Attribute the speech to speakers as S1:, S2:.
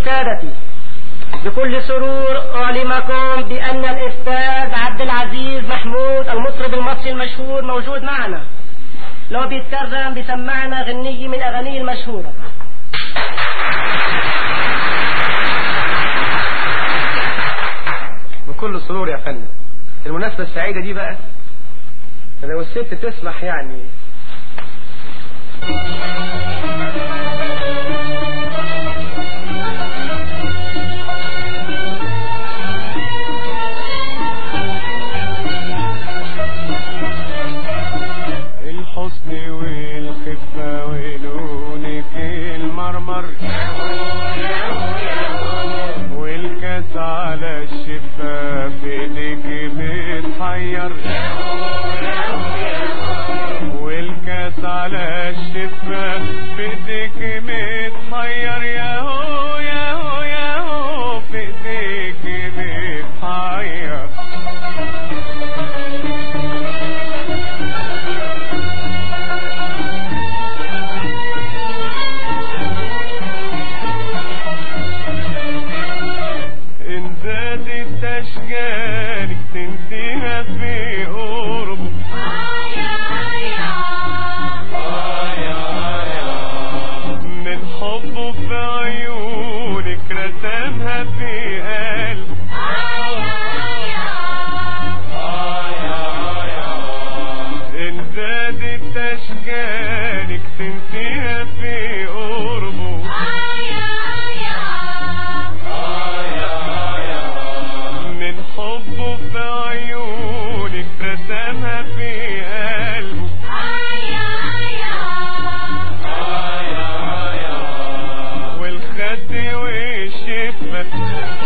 S1: سادتي، بكل سرور أعلمكم بأن الأستاذ عبد العزيز محمود المطرب المصري المشهور موجود معنا. لو بيتكرم بيسمعنا غنية من أغانيه المشهورة.
S2: بكل سرور يا فندم. المناسبة السعيدة دي بقى لو الست تسمح يعني.
S3: الحسن والخفة ولونك المرمر والكاس على الشفة في ايديك بتحير والكاس على الشفة في ايديك بتحير ياهو ياهو ياهو في ايديك بتحير. أشجارك تنسيها في قربه من حبه في عيونك رسمها في قلبه إن زادت أشجارك تنسيها في قربه حبه في عيونك رسمها في قلبه والخد والشفة